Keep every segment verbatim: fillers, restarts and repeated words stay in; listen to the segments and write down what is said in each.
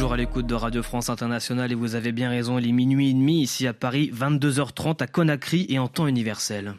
toujours à l'écoute de Radio France Internationale et vous avez bien raison, il est minuit et demi ici à Paris, vingt-deux heures trente à Conakry et en temps universel.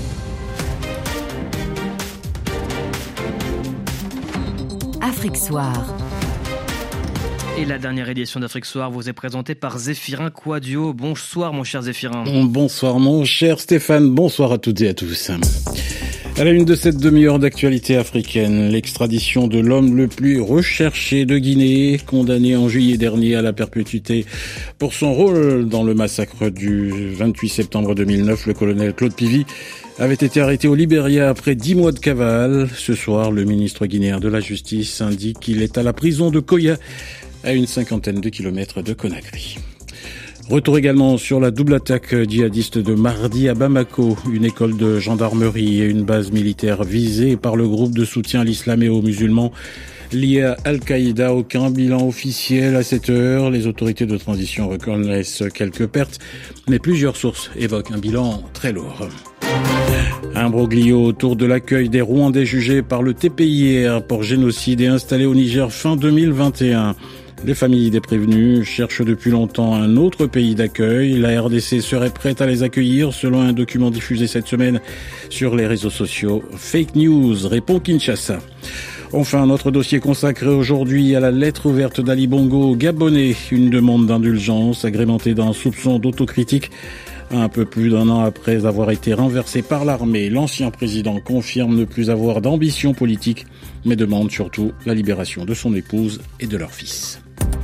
Afrique Soir. Et la dernière édition d'Afrique Soir vous est présentée par Zéphirin Quadio. Bonsoir mon cher Zéphirin. Bonsoir mon cher Stéphane, bonsoir à toutes et à tous. À la une de cette demi-heure d'actualité africaine, l'extradition de l'homme le plus recherché de Guinée, condamné en juillet dernier à la perpétuité pour son rôle dans le massacre du vingt-huit septembre deux mille neuf, le colonel Claude Pivy avait été arrêté au Libéria après dix mois de cavale. Ce soir, le ministre guinéen de la Justice indique qu'il est à la prison de Koya, à une cinquantaine de kilomètres de Conakry. Retour également sur la double attaque djihadiste de mardi à Bamako, une école de gendarmerie et une base militaire visée par le groupe de soutien à l'islam et aux musulmans lié à Al-Qaïda. Aucun bilan officiel à cette heure. Les autorités de transition reconnaissent quelques pertes, mais plusieurs sources évoquent un bilan très lourd. Un broglio autour de l'accueil des Rwandais jugés par le T P I R pour génocide et installés au Niger fin deux mille vingt et un. Les familles des prévenus cherchent depuis longtemps un autre pays d'accueil. La R D C serait prête à les accueillir selon un document diffusé cette semaine sur les réseaux sociaux. Fake news, répond Kinshasa. Enfin, notre dossier consacré aujourd'hui à la lettre ouverte d'Ali Bongo Gabonais, une demande d'indulgence agrémentée d'un soupçon d'autocritique. Un peu plus d'un an après avoir été renversé par l'armée, l'ancien président confirme ne plus avoir d'ambition politique, mais demande surtout la libération de son épouse et de leur fils.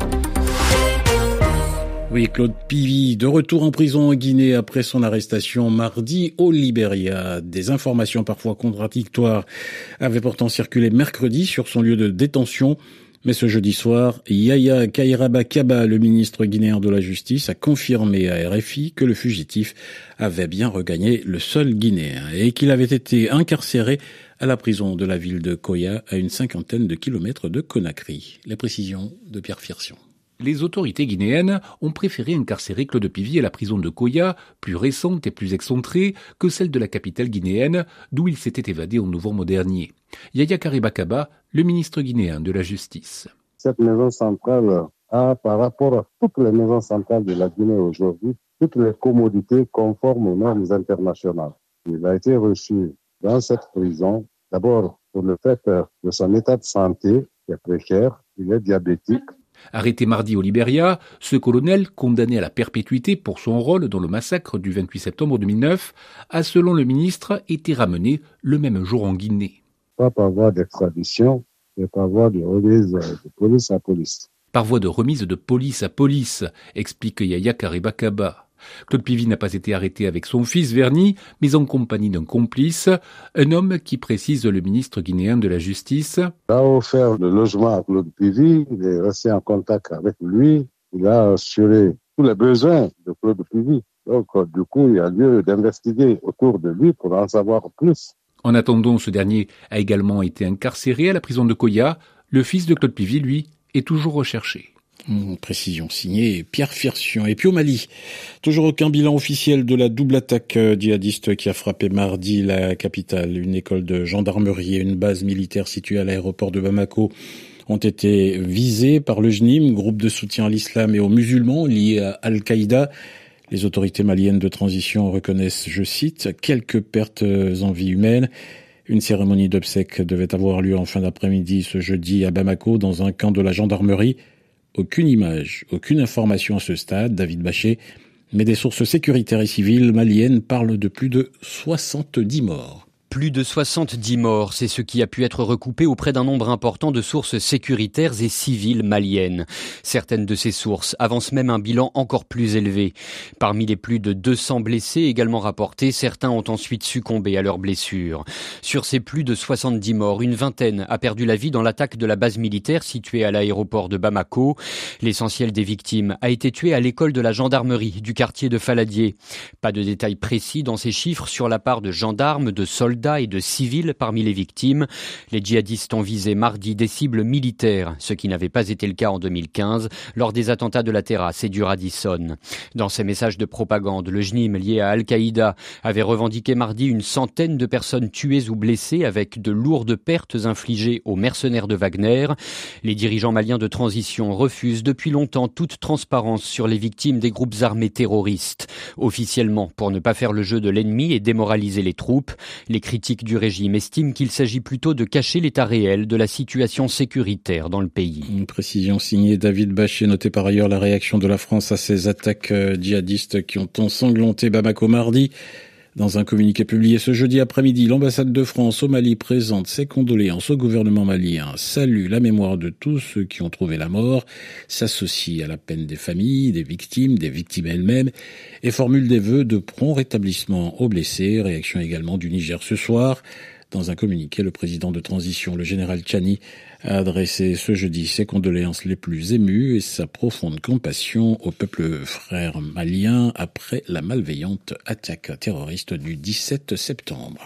Oui, Claude Pivy, de retour en prison en Guinée après son arrestation mardi au Libéria. Des informations parfois contradictoires avaient pourtant circulé mercredi sur son lieu de détention. Mais ce jeudi soir, Yaya Kairaba Kaba, le ministre guinéen de la Justice, a confirmé à R F I que le fugitif avait bien regagné le sol guinéen et qu'il avait été incarcéré à la prison de la ville de Koya, à une cinquantaine de kilomètres de Conakry. Les précisions de Pierre Firsion. Les autorités guinéennes ont préféré incarcérer Claude Pivy à la prison de Koya, plus récente et plus excentrée que celle de la capitale guinéenne, d'où il s'était évadé en novembre dernier. Yaya Kairaba Kaba, le ministre guinéen de la Justice. Cette maison centrale a, par rapport à toutes les maisons centrales de la Guinée aujourd'hui, toutes les commodités conformes aux normes internationales. Il a été reçu dans cette prison, d'abord pour le fait de son état de santé, qui est précaire, il est diabétique. Arrêté mardi au Libéria, ce colonel, condamné à la perpétuité pour son rôle dans le massacre du vingt-huit septembre deux mille neuf, a, selon le ministre, été ramené le même jour en Guinée. Pas par voie d'extradition, mais par voie de remise de police à police. Par voie de remise de police à police, explique Yaya Kairaba Kaba. Claude Pivy n'a pas été arrêté avec son fils Verny, mais en compagnie d'un complice, un homme qui, précise le ministre guinéen de la Justice, a offert le logement à Claude Pivy, il est resté en contact avec lui, il a assuré tous les besoins de Claude Pivy. Donc, du coup, il y a lieu d'investiguer autour de lui pour en savoir plus. En attendant, ce dernier a également été incarcéré à la prison de Koya. Le fils de Claude Pivy, lui, est toujours recherché. Une précision signée Pierre Firsion. Et puis au Mali, toujours aucun bilan officiel de la double attaque djihadiste qui a frappé mardi la capitale. Une école de gendarmerie et une base militaire située à l'aéroport de Bamako ont été visées par le J N I M, groupe de soutien à l'islam et aux musulmans lié à Al-Qaïda. Les autorités maliennes de transition reconnaissent, je cite, quelques pertes en vie humaine. Une cérémonie d'obsèques devait avoir lieu en fin d'après-midi ce jeudi à Bamako dans un camp de la gendarmerie. Aucune image, aucune information à ce stade, David Bachet, mais des sources sécuritaires et civiles maliennes parlent de plus de soixante-dix morts. Plus de soixante-dix morts, c'est ce qui a pu être recoupé auprès d'un nombre important de sources sécuritaires et civiles maliennes. Certaines de ces sources avancent même un bilan encore plus élevé. Parmi les plus de deux cents blessés également rapportés, certains ont ensuite succombé à leurs blessures. Sur ces plus de soixante-dix morts, une vingtaine a perdu la vie dans l'attaque de la base militaire située à l'aéroport de Bamako. L'essentiel des victimes a été tué à l'école de la gendarmerie du quartier de Faladier. Pas de détails précis dans ces chiffres sur la part de gendarmes, de soldats d'État et de civils parmi les victimes. Les djihadistes ont visé mardi des cibles militaires, ce qui n'avait pas été le cas en deux mille quinze, lors des attentats de la Terrasse et du Radisson. Dans ses messages de propagande, le J N I M lié à Al-Qaïda avait revendiqué mardi une centaine de personnes tuées ou blessées avec de lourdes pertes infligées aux mercenaires de Wagner. Les dirigeants maliens de transition refusent depuis longtemps toute transparence sur les victimes des groupes armés terroristes. Officiellement, pour ne pas faire le jeu de l'ennemi et démoraliser les troupes, les critiques du régime estiment qu'il s'agit plutôt de cacher l'état réel de la situation sécuritaire dans le pays. Une précision signée David Bachet. Notez par ailleurs la réaction de la France à ces attaques djihadistes qui ont ensanglanté Bamako mardi. Dans un communiqué publié ce jeudi après-midi, l'ambassade de France au Mali présente ses condoléances au gouvernement malien, salue la mémoire de tous ceux qui ont trouvé la mort, s'associe à la peine des familles, des victimes, des victimes elles-mêmes et formule des vœux de prompt rétablissement aux blessés. Réaction également du Niger ce soir. Dans un communiqué, le président de transition, le général Tchani, a adressé ce jeudi ses condoléances les plus émues et sa profonde compassion au peuple frère malien après la malveillante attaque terroriste du dix-sept septembre.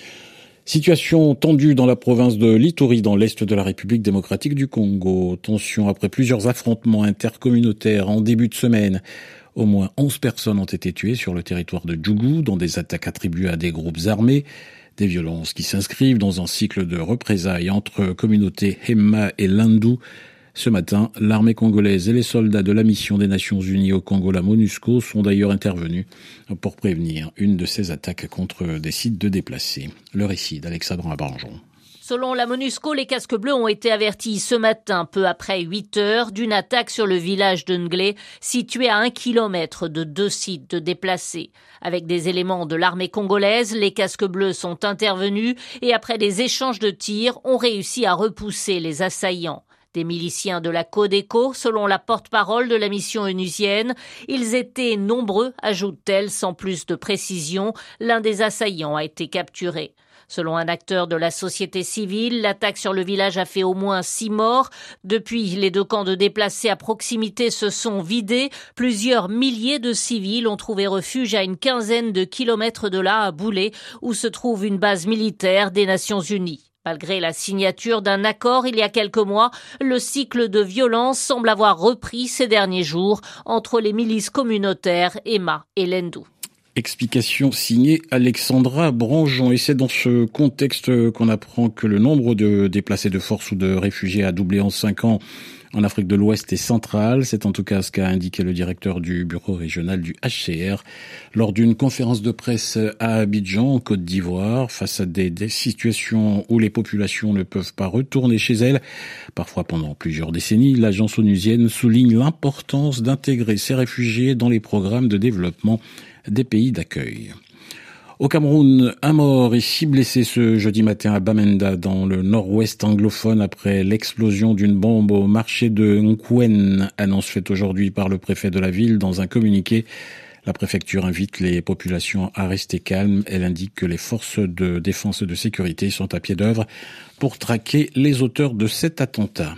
Situation tendue dans la province de l'Ituri, dans l'est de la République démocratique du Congo. Tension après plusieurs affrontements intercommunautaires en début de semaine. Au moins onze personnes ont été tuées sur le territoire de Djougou dans des attaques attribuées à des groupes armés. Des violences qui s'inscrivent dans un cycle de représailles entre communautés Hemma et Landu. Ce matin, l'armée congolaise et les soldats de la mission des Nations Unies au Congo, la MONUSCO, sont d'ailleurs intervenus pour prévenir une de ces attaques contre des sites de déplacés. Le récit d'Alexandra Baranjon. Selon la MONUSCO, les casques bleus ont été avertis ce matin, peu après huit heures, d'une attaque sur le village de Nglé, situé à un kilomètre de deux sites de déplacés. Avec des éléments de l'armée congolaise, les casques bleus sont intervenus et après des échanges de tirs, ont réussi à repousser les assaillants. Des miliciens de la Codeco, selon la porte-parole de la mission onusienne. Ils étaient nombreux, ajoute-t-elle, sans plus de précision. L'un des assaillants a été capturé. Selon un acteur de la société civile, l'attaque sur le village a fait au moins six morts. Depuis, les deux camps de déplacés à proximité se sont vidés. Plusieurs milliers de civils ont trouvé refuge à une quinzaine de kilomètres de là, à Boulé, où se trouve une base militaire des Nations Unies. Malgré la signature d'un accord il y a quelques mois, le cycle de violence semble avoir repris ces derniers jours entre les milices communautaires Emma et Lendu. Explication signée Alexandra Branjon. Et c'est dans ce contexte qu'on apprend que le nombre de déplacés de force ou de réfugiés a doublé en cinq ans en Afrique de l'Ouest et centrale. C'est en tout cas ce qu'a indiqué le directeur du bureau régional du H C R lors d'une conférence de presse à Abidjan, en Côte d'Ivoire, face à des, des situations où les populations ne peuvent pas retourner chez elles, parfois pendant plusieurs décennies. L'agence onusienne souligne l'importance d'intégrer ces réfugiés dans les programmes de développement des pays d'accueil. Au Cameroun, un mort et six blessés ce jeudi matin à Bamenda, dans le nord-ouest anglophone, après l'explosion d'une bombe au marché de Nkwen, annonce faite aujourd'hui par le préfet de la ville dans un communiqué. La préfecture invite les populations à rester calmes. Elle indique que les forces de défense et de sécurité sont à pied d'œuvre pour traquer les auteurs de cet attentat.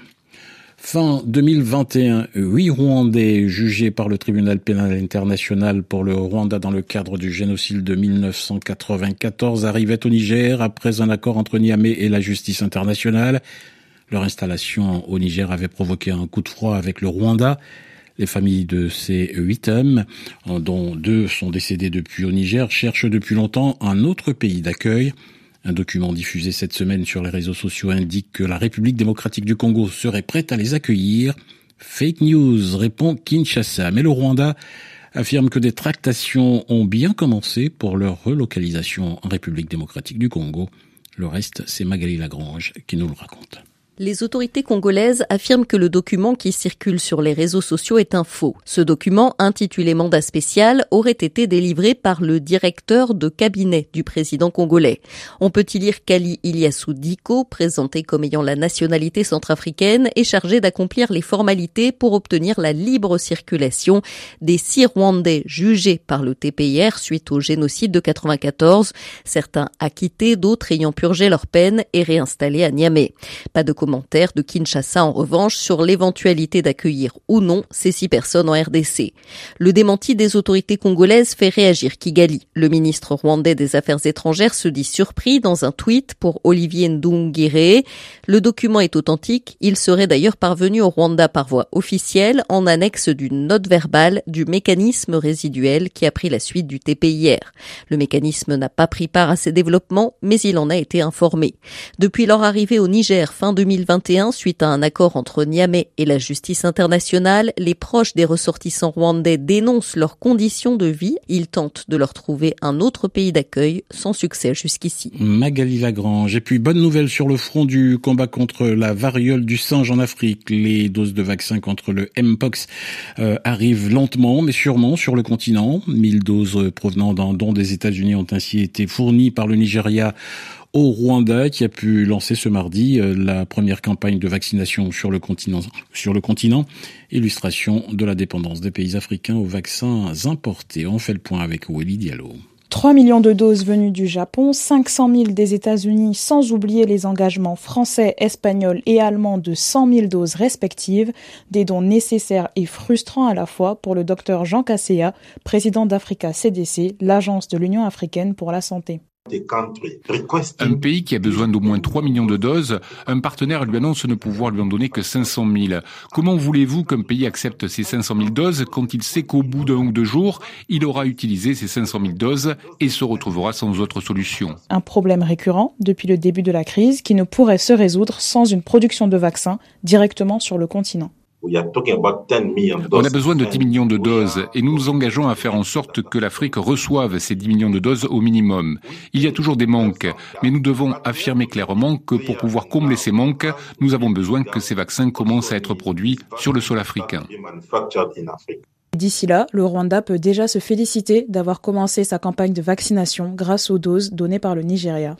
Fin deux mille vingt et un, huit Rwandais jugés par le tribunal pénal international pour le Rwanda dans le cadre du génocide de mille neuf cent quatre-vingt-quatorze arrivaient au Niger après un accord entre Niamey et la justice internationale. Leur installation au Niger avait provoqué un coup de froid avec le Rwanda. Les familles de ces huit hommes, dont deux sont décédés depuis au Niger, cherchent depuis longtemps un autre pays d'accueil. Un document diffusé cette semaine sur les réseaux sociaux indique que la République démocratique du Congo serait prête à les accueillir. Fake news, répond Kinshasa. Mais le Rwanda affirme que des tractations ont bien commencé pour leur relocalisation en République démocratique du Congo. Le reste, c'est Magali Lagrange qui nous le raconte. Les autorités congolaises affirment que le document qui circule sur les réseaux sociaux est un faux. Ce document, intitulé mandat spécial, aurait été délivré par le directeur de cabinet du président congolais. On peut y lire qu'Ali Iliassou Diko, présenté comme ayant la nationalité centrafricaine, est chargé d'accomplir les formalités pour obtenir la libre circulation des six Rwandais jugés par le T P I R suite au génocide de quatre-vingt-quatorze, certains acquittés, d'autres ayant purgé leur peine et réinstallés à Niamey. Pas de commentaires de Kinshasa en revanche sur l'éventualité d'accueillir ou non ces six personnes en R D C. Le démenti des autorités congolaises fait réagir Kigali. Le ministre rwandais des Affaires étrangères se dit surpris dans un tweet pour Olivier Nduhungirehe. Le document est authentique. Il serait d'ailleurs parvenu au Rwanda par voie officielle en annexe d'une note verbale du mécanisme résiduel qui a pris la suite du T P I R. Le mécanisme n'a pas pris part à ces développements, mais il en a été informé. Depuis leur arrivée au Niger fin deux mille vingt et un, suite à un accord entre Niamey et la justice internationale, les proches des ressortissants rwandais dénoncent leurs conditions de vie. Ils tentent de leur trouver un autre pays d'accueil, sans succès jusqu'ici. Magali Lagrange. Et puis, bonne nouvelle sur le front du combat contre la variole du singe en Afrique. Les doses de vaccins contre le Mpox euh, arrivent lentement, mais sûrement sur le continent. mille doses provenant d'un don des États-Unis ont ainsi été fournies par le Nigeria au Rwanda, qui a pu lancer ce mardi euh, la première campagne de vaccination sur le continent. Sur le continent, illustration de la dépendance des pays africains aux vaccins importés. On fait le point avec Willy Diallo. trois millions de doses venues du Japon, cinq cent mille des États-Unis, sans oublier les engagements français, espagnols et allemands de cent mille doses respectives, des dons nécessaires et frustrants à la fois pour le docteur Jean Kaseya, président d'Africa C D C, l'agence de l'Union africaine pour la santé. Un pays qui a besoin d'au moins trois millions de doses, un partenaire lui annonce ne pouvoir lui en donner que cinq cent mille. Comment voulez-vous qu'un pays accepte ces cinq cent mille doses quand il sait qu'au bout d'un ou deux jours, il aura utilisé ces cinq cent mille doses et se retrouvera sans autre solution? Un problème récurrent depuis le début de la crise qui ne pourrait se résoudre sans une production de vaccins directement sur le continent. On a besoin de dix millions de doses et nous nous engageons à faire en sorte que l'Afrique reçoive ces dix millions de doses au minimum. Il y a toujours des manques, mais nous devons affirmer clairement que pour pouvoir combler ces manques, nous avons besoin que ces vaccins commencent à être produits sur le sol africain. D'ici là, le Rwanda peut déjà se féliciter d'avoir commencé sa campagne de vaccination grâce aux doses données par le Nigeria.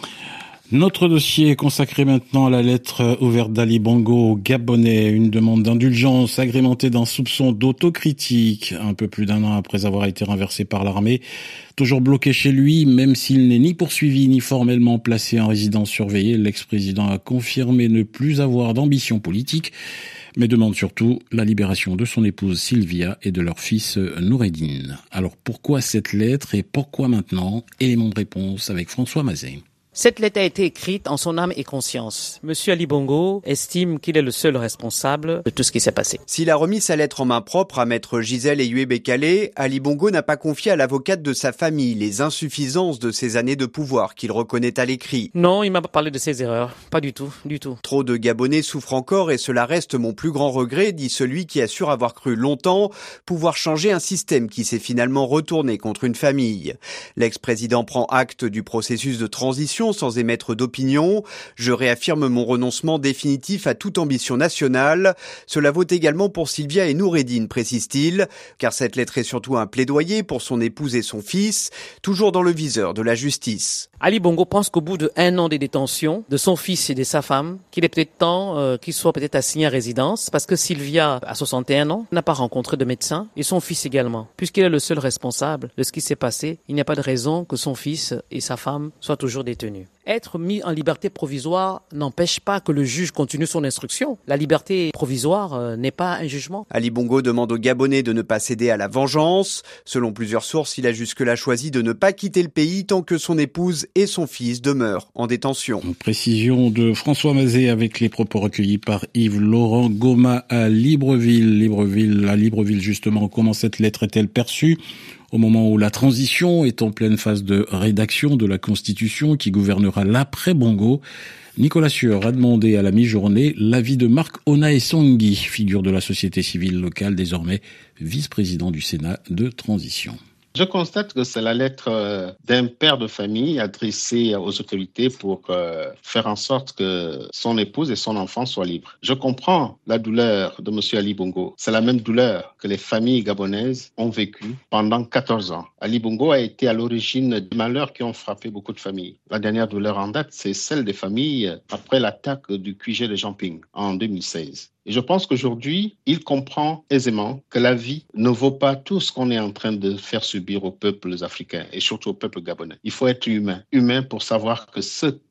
Notre dossier est consacré maintenant à la lettre ouverte d'Ali Bongo au Gabonais, une demande d'indulgence agrémentée d'un soupçon d'autocritique, un peu plus d'un an après avoir été renversé par l'armée. Toujours bloqué chez lui, même s'il n'est ni poursuivi ni formellement placé en résidence surveillée, l'ex-président a confirmé ne plus avoir d'ambition politique, mais demande surtout la libération de son épouse Sylvia et de leur fils Noureddine. Alors pourquoi cette lettre et pourquoi maintenant? Élément de réponse avec François Mazet. Cette lettre a été écrite en son âme et conscience. Monsieur Ali Bongo estime qu'il est le seul responsable de tout ce qui s'est passé. S'il a remis sa lettre en main propre à maître Gisèle Eyue-Bekele, Ali Bongo n'a pas confié à l'avocate de sa famille les insuffisances de ses années de pouvoir qu'il reconnaît à l'écrit. Non, il m'a pas parlé de ses erreurs. Pas du tout, du tout. Trop de Gabonais souffrent encore et cela reste mon plus grand regret, dit celui qui assure avoir cru longtemps pouvoir changer un système qui s'est finalement retourné contre une famille. L'ex-président prend acte du processus de transition sans émettre d'opinion. Je réaffirme mon renoncement définitif à toute ambition nationale. Cela vaut également pour Sylvia et Noureddine, précise-t-il, car cette lettre est surtout un plaidoyer pour son épouse et son fils, toujours dans le viseur de la justice. Ali Bongo pense qu'au bout d'un an de détention de son fils et de sa femme, qu'il est peut-être temps euh, qu'il soit peut-être assigné à résidence, parce que Sylvia, à soixante et un ans, n'a pas rencontré de médecin, et son fils également. Puisqu'il est le seul responsable de ce qui s'est passé, il n'y a pas de raison que son fils et sa femme soient toujours détenus. Être mis en liberté provisoire n'empêche pas que le juge continue son instruction. La liberté provisoire euh, n'est pas un jugement. Ali Bongo demande aux Gabonais de ne pas céder à la vengeance. Selon plusieurs sources, il a jusque-là choisi de ne pas quitter le pays tant que son épouse et son fils demeurent en détention. Précision de François Mazet avec les propos recueillis par Yves-Laurent Goma à Libreville. Libreville, à Libreville justement, comment cette lettre est-elle perçue ? Au moment où la transition est en pleine phase de rédaction de la Constitution qui gouvernera l'après-Bongo, Nicolas Sueur a demandé à la mi-journée l'avis de Marc Onaesongi, figure de la société civile locale, désormais vice-président du Sénat de transition. Je constate que c'est la lettre d'un père de famille adressée aux autorités pour euh, faire en sorte que son épouse et son enfant soient libres. Je comprends la douleur de M. Ali Bongo. C'est la même douleur que les familles gabonaises ont vécue pendant quatorze ans. Ali Bongo a été à l'origine des malheurs qui ont frappé beaucoup de familles. La dernière douleur en date, c'est celle des familles après l'attaque du Q G de Jamping en deux mille seize. Et je pense qu'aujourd'hui, il comprend aisément que la vie ne vaut pas tout ce qu'on est en train de faire subir aux peuples africains et surtout au peuple gabonais. Il faut être humain, humain pour savoir que ce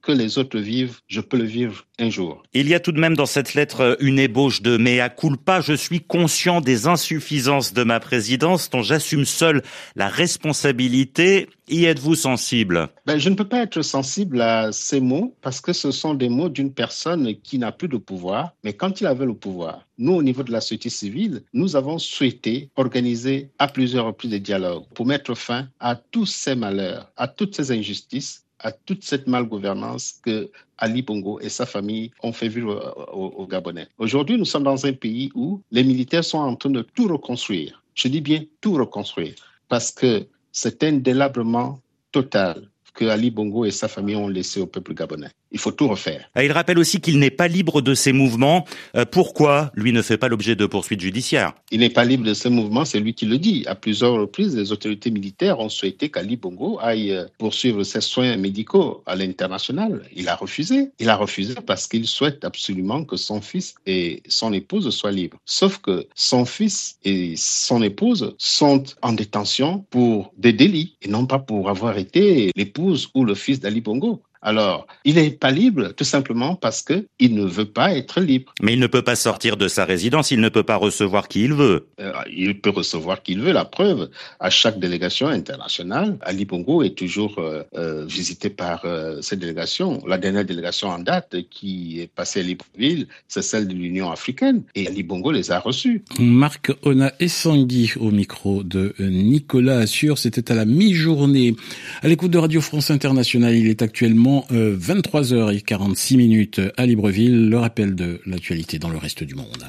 que les autres vivent, je peux le vivre un jour. Il y a tout de même dans cette lettre une ébauche de mea culpa. Je suis conscient des insuffisances de ma présidence dont j'assume seul la responsabilité. Y êtes-vous sensible? Ben, je ne peux pas être sensible à ces mots parce que ce sont des mots d'une personne qui n'a plus de pouvoir. Mais quand il avait le pouvoir, nous, au niveau de la société civile, nous avons souhaité organiser à plusieurs reprises des dialogues pour mettre fin à tous ces malheurs, à toutes ces injustices, à toute cette malgouvernance que Ali Bongo et sa famille ont fait vivre aux Gabonais. Aujourd'hui, nous sommes dans un pays où les militaires sont en train de tout reconstruire. Je dis bien tout reconstruire parce que c'est indélablement total que Ali Bongo et sa famille ont laissé au peuple gabonais. Il faut tout refaire. Il rappelle aussi qu'il n'est pas libre de ses mouvements. Euh, pourquoi lui ne fait pas l'objet de poursuites judiciaires? Il n'est pas libre de ses mouvements, c'est lui qui le dit. À plusieurs reprises, les autorités militaires ont souhaité qu'Ali Bongo aille poursuivre ses soins médicaux à l'international. Il a refusé. Il a refusé parce qu'il souhaite absolument que son fils et son épouse soient libres. Sauf que son fils et son épouse sont en détention pour des délits et non pas pour avoir été l'épouse ou le fils d'Ali Bongo. Alors, il n'est pas libre tout simplement parce qu'il ne veut pas être libre. Mais il ne peut pas sortir de sa résidence, il ne peut pas recevoir qui il veut. Euh, il peut recevoir qui il veut. La preuve, à chaque délégation internationale, Ali Bongo est toujours euh, euh, visité par euh, cette délégation. La dernière délégation en date qui est passée à Libreville, c'est celle de l'Union africaine. Et Ali Bongo les a reçus. Marc Ona Essangui au micro de Nicolas Assure. C'était à la mi-journée. À l'écoute de Radio France Internationale, il est actuellement Euh, vingt-trois heures quarante-six minutes à Libreville. Le rappel de l'actualité dans le reste du monde.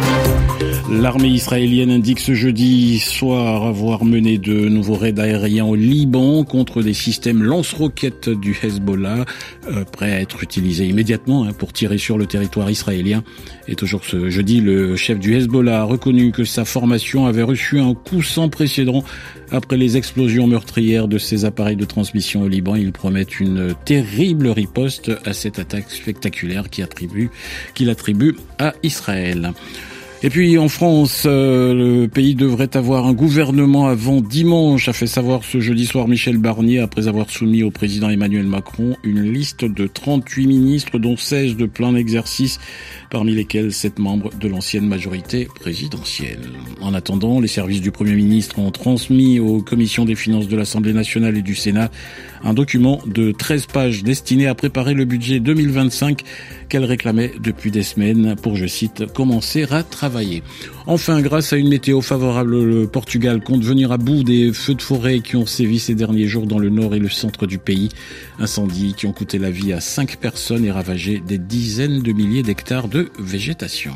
L'armée israélienne indique ce jeudi soir avoir mené de nouveaux raids aériens au Liban contre des systèmes lance-roquettes du Hezbollah, euh, prêts à être utilisés immédiatement hein, pour tirer sur le territoire israélien. Et toujours ce jeudi, le chef du Hezbollah a reconnu que sa formation avait reçu un coup sans précédent après les explosions meurtrières de ses appareils de transmission au Liban. Il promet une terrible riposte à cette attaque spectaculaire qu'il attribue, qu'il attribue à Israël. Et puis en France, euh, le pays devrait avoir un gouvernement avant dimanche, a fait savoir ce jeudi soir Michel Barnier, après avoir soumis au président Emmanuel Macron une liste de trente-huit ministres, dont seize de plein exercice, parmi lesquels sept membres de l'ancienne majorité présidentielle. En attendant, les services du Premier ministre ont transmis aux commissions des finances de l'Assemblée nationale et du Sénat un document de treize pages destiné à préparer le budget deux mille vingt-cinq qu'elle réclamait depuis des semaines pour, je cite, commencer à travailler. Enfin, grâce à une météo favorable, le Portugal compte venir à bout des feux de forêt qui ont sévi ces derniers jours dans le nord et le centre du pays. Incendies qui ont coûté la vie à cinq personnes et ravagé des dizaines de milliers d'hectares de végétation.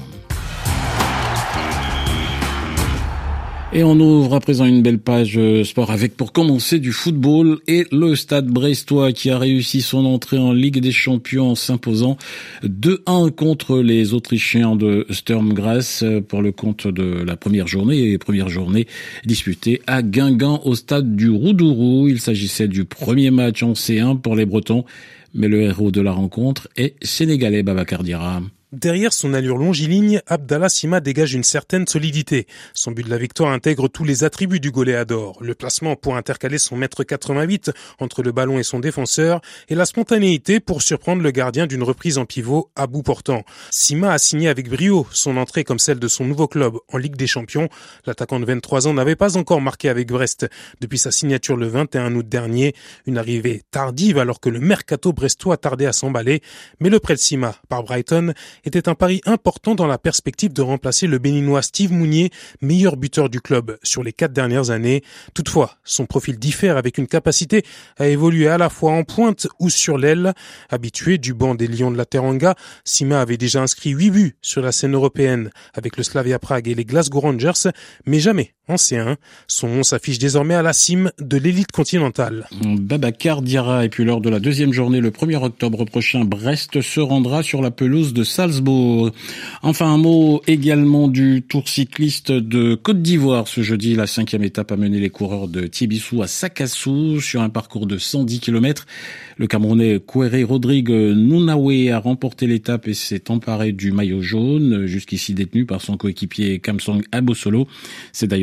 Et on ouvre à présent une belle page sport avec, pour commencer, du football et le Stade brestois qui a réussi son entrée en Ligue des Champions en s'imposant deux un contre les Autrichiens de Sturm Graz pour le compte de la première journée et première journée disputée à Guingamp au stade du Roudourou. Il s'agissait du premier match en C un pour les Bretons, mais le héros de la rencontre est sénégalais, Babacar Diarra. Derrière son allure longiligne, Abdallah Sima dégage une certaine solidité. Son but de la victoire intègre tous les attributs du goléador. Le placement pour intercaler son mètre quatre-vingt-huit entre le ballon et son défenseur, et la spontanéité pour surprendre le gardien d'une reprise en pivot à bout portant. Sima a signé avec brio son entrée comme celle de son nouveau club en Ligue des Champions. L'attaquant de vingt-trois ans n'avait pas encore marqué avec Brest depuis sa signature le vingt et un août dernier. Une arrivée tardive alors que le mercato brestois tardait à s'emballer. Mais le prêt de Sima par Brighton était un pari important dans la perspective de remplacer le Béninois Steve Mounier, meilleur buteur du club sur les quatre dernières années. Toutefois, son profil diffère avec une capacité à évoluer à la fois en pointe ou sur l'aile. Habitué du banc des Lions de la Teranga, Sima avait déjà inscrit huit buts sur la scène européenne avec le Slavia Prague et les Glasgow Rangers, mais jamais en C un. Son nom s'affiche désormais à la cime de l'élite continentale. Babacar Diarra. Et puis lors de la deuxième journée, le premier octobre prochain, Brest se rendra sur la pelouse de Salzbourg. Enfin, un mot également du Tour cycliste de Côte d'Ivoire. Ce jeudi, la cinquième étape a mené les coureurs de Thiébissou à Sakassou sur un parcours de cent dix kilomètres. Le Camerounais Kouéré Rodrigue Nounaoué a remporté l'étape et s'est emparé du maillot jaune, jusqu'ici détenu par son coéquipier Kamsong Abosolo. C'est d'ailleurs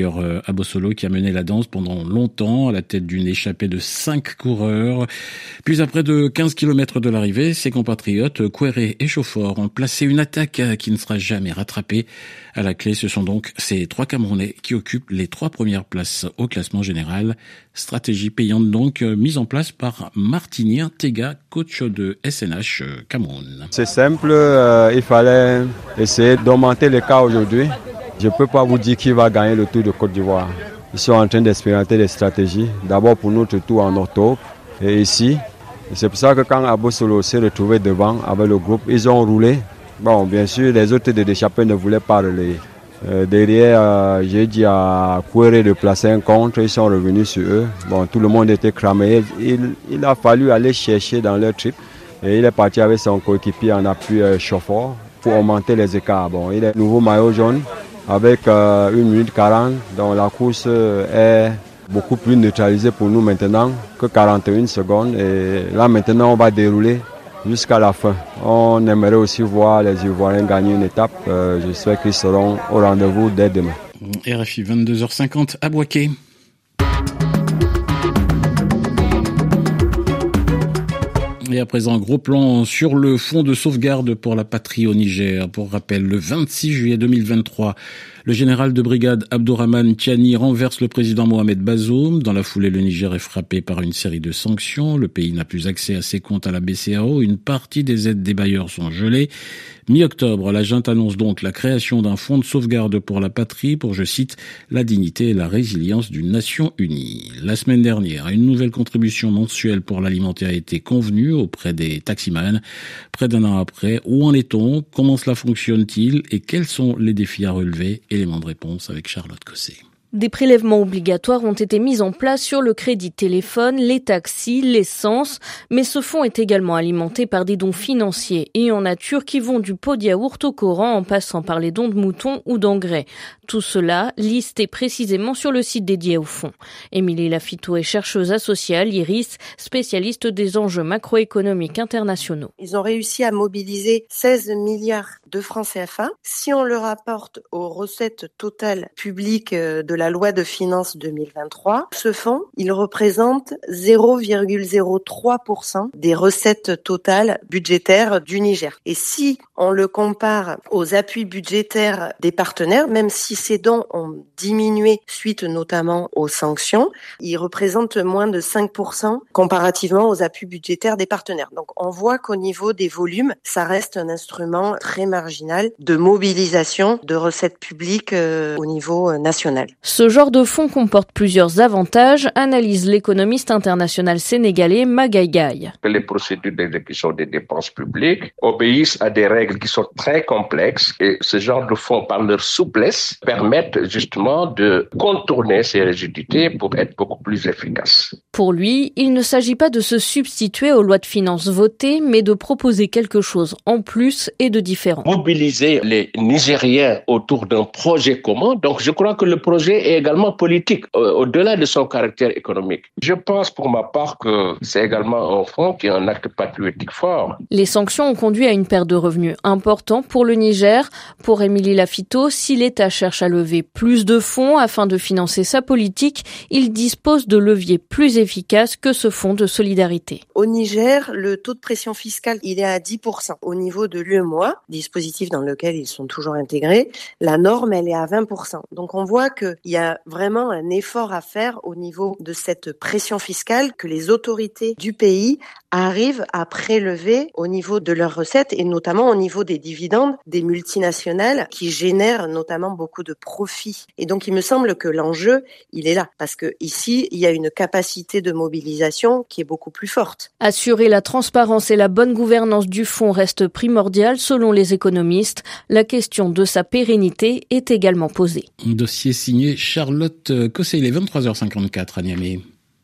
Victor Abosolo qui a mené la danse pendant longtemps à la tête d'une échappée de cinq coureurs. Puis à près de quinze kilomètres de l'arrivée, ses compatriotes Kouéré et Chauffour ont placé une attaque qui ne sera jamais rattrapée. À la clé, ce sont donc ces trois Camerounais qui occupent les trois premières places au classement général. Stratégie payante donc mise en place par Martinien Tega, coach de S N H Cameroun. C'est simple, euh, il fallait essayer d'augmenter les cas aujourd'hui. Je ne peux pas vous dire qui va gagner le Tour de Côte d'Ivoire. Ils sont en train d'expérimenter des stratégies. D'abord pour notre tour en octobre et ici. Et c'est pour ça que quand Abosolo s'est retrouvé devant avec le groupe, ils ont roulé. Bon, bien sûr, les autres de l'échappée ne voulaient pas relayer. Euh, derrière, euh, j'ai dit à Kouéré de placer un contre, ils sont revenus sur eux. Bon, tout le monde était cramé. Il, il a fallu aller chercher dans leur trip. Et il est parti avec son coéquipier en appui euh, Chauffour pour augmenter les écarts. Bon, il est nouveau maillot jaune avec euh, une minute quarante. Donc la course euh, est beaucoup plus neutralisée pour nous maintenant que quarante et une secondes. Et là maintenant, on va dérouler jusqu'à la fin. On aimerait aussi voir les Ivoiriens gagner une étape. Euh, J'espère qu'ils seront au rendez-vous dès demain. R F I vingt-deux heures cinquante à Bouaké. Et à présent, gros plan sur le fonds de sauvegarde pour la patrie au Niger. Pour rappel, le vingt-six juillet deux mille vingt-trois, le général de brigade Abdourahmane Tiani renverse le président Mohamed Bazoum. Dans la foulée, le Niger est frappé par une série de sanctions. Le pays n'a plus accès à ses comptes à la B C A O. Une partie des aides des bailleurs sont gelées. Mi-octobre, la junte annonce donc la création d'un fonds de sauvegarde pour la patrie pour, je cite, la dignité et la résilience d'une nation unie. La semaine dernière, une nouvelle contribution mensuelle pour l'alimentaire a été convenue auprès des taximans. Près d'un an après, où en est-on? Comment cela fonctionne-t-il? Et quels sont les défis à relever? Élément de réponse avec Charlotte Cosset. Des prélèvements obligatoires ont été mis en place sur le crédit téléphone, les taxis, l'essence, mais ce fonds est également alimenté par des dons financiers et en nature qui vont du pot de yaourt au Coran en passant par les dons de moutons ou d'engrais. Tout cela listé précisément sur le site dédié au fonds. Émilie Lafito est chercheuse associée à l'I R I S, spécialiste des enjeux macroéconomiques internationaux. Ils ont réussi à mobiliser seize milliards de francs C F A. Si on le rapporte aux recettes totales publiques de la loi de finances deux mille vingt-trois, ce fonds, il représente zéro virgule zéro trois pour cent des recettes totales budgétaires du Niger. Et si on le compare aux appuis budgétaires des partenaires, même si ces dons ont diminué suite notamment aux sanctions, il représente moins de cinq pour cent comparativement aux appuis budgétaires des partenaires. Donc on voit qu'au niveau des volumes, ça reste un instrument très marginal de mobilisation de recettes publiques euh, au niveau national. Ce genre de fonds comporte plusieurs avantages, analyse l'économiste international sénégalais Magaye Gaye. Que les procédures d'exécution des dépenses publiques obéissent à des règles qui sont très complexes et ce genre de fonds, par leur souplesse, permettent justement de contourner ces rigidités pour être beaucoup plus efficaces. Pour lui, il ne s'agit pas de se substituer aux lois de finances votées, mais de proposer quelque chose en plus et de différent. Mobiliser les Nigériens autour d'un projet commun, donc je crois que le projet est également politique, au-delà de son caractère économique. Je pense pour ma part que c'est également un fonds qui est un acte patriotique fort. Les sanctions ont conduit à une perte de revenus importante pour le Niger. Pour Émilie Lafito, si l'État cherche à lever plus de fonds afin de financer sa politique, il dispose de leviers plus efficaces que ce fonds de solidarité. Au Niger, le taux de pression fiscale, il est à dix pour cent. Au niveau de l'U E M O A, dispositif dans lequel ils sont toujours intégrés, la norme, elle est à vingt pour cent. Donc on voit qu'il y a vraiment un effort à faire au niveau de cette pression fiscale que les autorités du pays arrivent à prélever au niveau de leurs recettes et notamment au niveau des dividendes des multinationales qui génèrent notamment beaucoup de profits. Et donc il me semble que l'enjeu, il est là parce que ici, il y a une capacité de mobilisation qui est beaucoup plus forte. Assurer la transparence et la bonne gouvernance du fonds reste primordial selon les économistes. La question de sa pérennité est également posée. Un dossier signé Charlotte Cosset, il est vingt-trois heures cinquante-quatre à Niamey.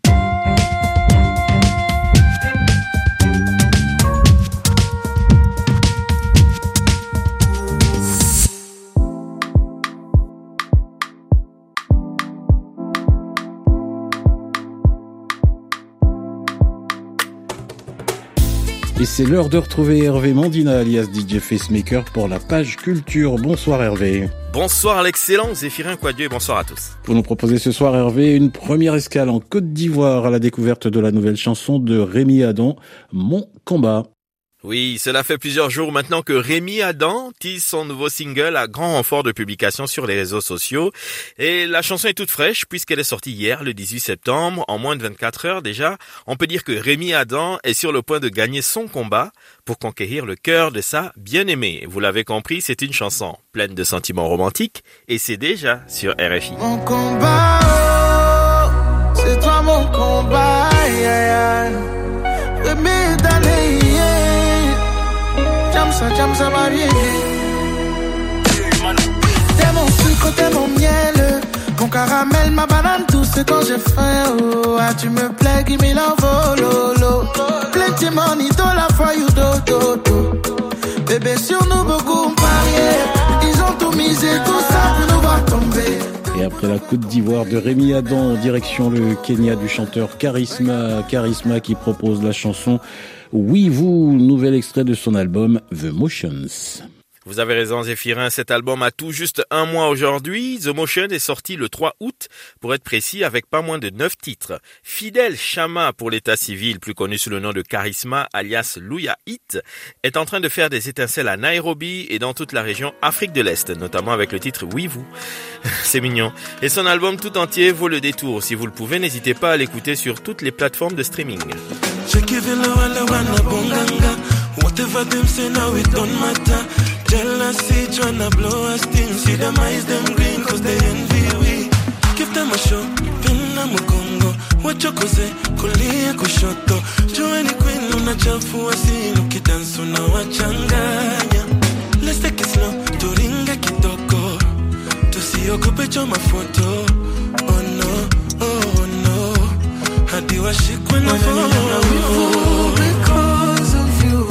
Et c'est l'heure de retrouver Hervé Mandina alias D J Facemaker pour la page culture. Bonsoir Hervé. Bonsoir à l'excellent Zéphirin Quadieu et bonsoir à tous. Pour nous proposer ce soir, Hervé, une première escale en Côte d'Ivoire à la découverte de la nouvelle chanson de Rémi Adam, Mon combat. Oui, cela fait plusieurs jours maintenant que Rémi Adam tease son nouveau single à grand renfort de publication sur les réseaux sociaux. Et la chanson est toute fraîche puisqu'elle est sortie hier, le dix-huit septembre, en moins de vingt-quatre heures déjà. On peut dire que Rémi Adam est sur le point de gagner son combat pour conquérir le cœur de sa bien-aimée. Vous l'avez compris, c'est une chanson pleine de sentiments romantiques et c'est déjà sur R F I. Mon combat, oh, c'est toi mon combat, yeah, yeah. Rémi Adam, yeah. Jamsa, jamsa, ma vieille. T'es mon sucre, t'es mon miel. Mon caramel, ma banane, tout ce quand j'ai faim. Oh, ah, tu me plais, give me love, oh, lolo. Plenty money, dollar for you, do, do, do. Bébé, sur nous, beaucoup parier. Ils ont tout misé, tout ça pour nous voir tomber. Et après la Côte d'Ivoire de Rémi Adam, en direction le Kenya du chanteur Charisma, Charisma qui propose la chanson Oui Vous, nouvel extrait de son album The Motions. Vous avez raison Zéphirin, cet album a tout juste un mois aujourd'hui. The Motion est sorti le trois août, pour être précis, avec pas moins de neuf titres. Fidel Chama pour l'état civil, plus connu sous le nom de Charisma, alias Louya Hit, est en train de faire des étincelles à Nairobi et dans toute la région Afrique de l'Est, notamment avec le titre Oui Vous. C'est mignon. Et son album tout entier vaut le détour. Si vous le pouvez, n'hésitez pas à l'écouter sur toutes les plateformes de streaming. Whatever them say now it don't matter. Jealousy tryna blow us things. See them eyes them green cause they envy we. Give them a show, pina mukongo. Wachokoze, kulia kushoto. Joeni queen unachafu asili. Ukidansu na wachanganya. Let's take it slow, turinge kitoko. Tusiogope choma photo. Oh no, oh no. Hadi washikwe na fomo. Because of you.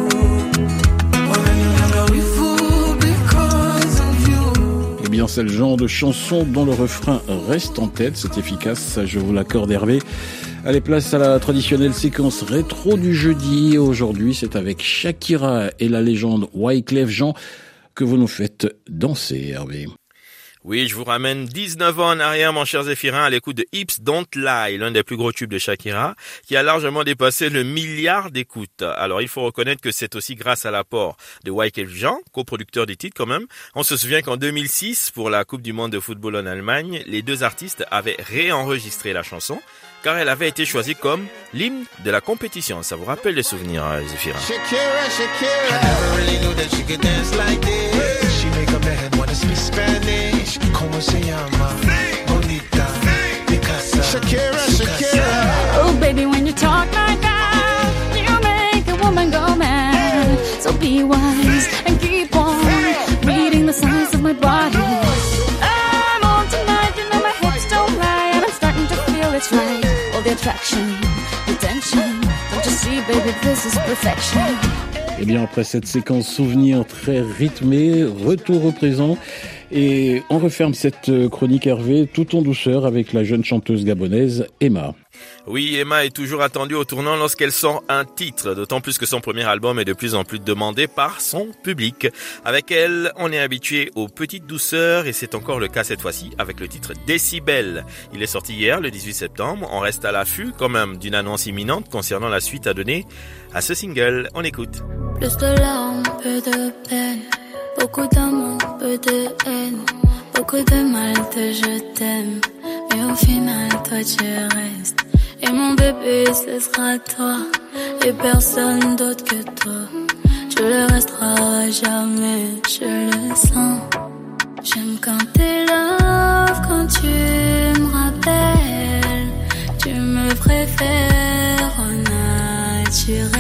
Eh bien, c'est le genre de chanson dont le refrain reste en tête. C'est efficace, je vous l'accorde Hervé. Allez, place à la traditionnelle séquence rétro du jeudi. Aujourd'hui, c'est avec Shakira et la légende Wyclef Jean que vous nous faites danser, Hervé. Oui, je vous ramène dix-neuf ans en arrière, mon cher Zéphirin, à l'écoute de Hips Don't Lie, l'un des plus gros tubes de Shakira, qui a largement dépassé le milliard d'écoutes. Alors, il faut reconnaître que c'est aussi grâce à l'apport de Wyclef Jean, coproducteur du titre quand même. On se souvient qu'en deux mille six, pour la Coupe du Monde de football en Allemagne, les deux artistes avaient réenregistré la chanson, car elle avait été choisie comme l'hymne de la compétition. Ça vous rappelle les souvenirs, Zéphirin? Shakira, Shakira. I never really knew that she could dance like this. She make a man wanna speak Spanish. Como se llama? Bonita. Picasa. Shakira, Shakira. Oh, baby, when you talk like that, you make a woman go mad. So be wise and keep on reading the signs of my body. I'm on tonight, you know my hips don't lie, and I'm starting to feel it's right. All the attraction, the tension. Don't you see, baby, this is perfection. Eh bien, après cette séquence souvenir très rythmée, retour au présent. Et on referme cette chronique Hervé tout en douceur avec la jeune chanteuse gabonaise Emma. Oui, Emma est toujours attendue au tournant lorsqu'elle sort un titre, d'autant plus que son premier album est de plus en plus demandé par son public. Avec elle, on est habitué aux petites douceurs et c'est encore le cas cette fois-ci avec le titre Décibel. Il est sorti hier, le dix-huit septembre. On reste à l'affût quand même d'une annonce imminente concernant la suite à donner à ce single. On écoute. Plus de larmes, peu de peine. Beaucoup d'amour, peu de haine. Beaucoup de mal de je t'aime. Mais au final, toi tu restes. Et mon bébé, ce sera toi. Et personne d'autre que toi. Tu le resteras jamais, je le sens. J'aime quand t'es love, quand tu me rappelles. Tu me préfères en naturel.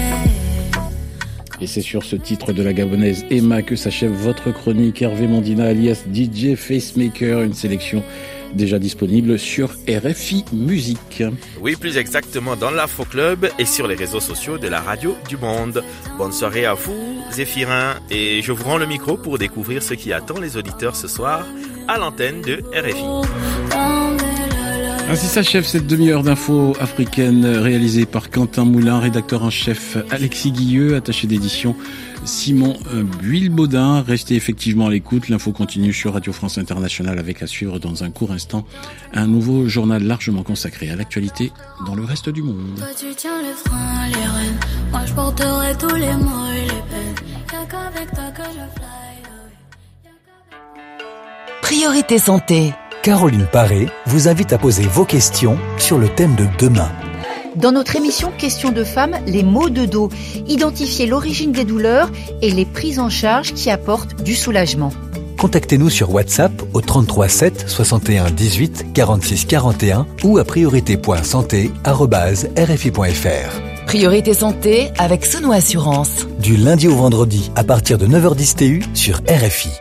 Et c'est sur ce titre de la gabonaise Emma que s'achève votre chronique. Hervé Mondina alias D J Facemaker, une sélection déjà disponible sur R F I Musique. Oui, plus exactement dans l'Afro Club et sur les réseaux sociaux de la radio du monde. Bonne soirée à vous, Zéphirin, et je vous rends le micro pour découvrir ce qui attend les auditeurs ce soir à l'antenne de R F I. Ainsi s'achève cette demi-heure d'infos africaines réalisée par Quentin Moulin, rédacteur en chef Alexis Guilleux, attaché d'édition Simon Buile-Baudin. Restez effectivement à l'écoute, l'info continue sur Radio France Internationale avec à suivre dans un court instant un nouveau journal largement consacré à l'actualité dans le reste du monde. Toi tu tiens les freins, les rênes, moi je porterai tous les maux et les peines, y'a qu'avec toi que je fly. Priorité santé. Caroline Paré vous invite à poser vos questions sur le thème de demain. Dans notre émission Questions de femmes, les maux de dos, identifier l'origine des douleurs et les prises en charge qui apportent du soulagement. Contactez-nous sur WhatsApp au trente-trois sept soixante et un dix-huit quarante-six quarante et un ou à priorité point santé arobase r f i point f r. Priorité santé avec Sono Assurance. Du lundi au vendredi à partir de neuf heures dix T U sur R F I.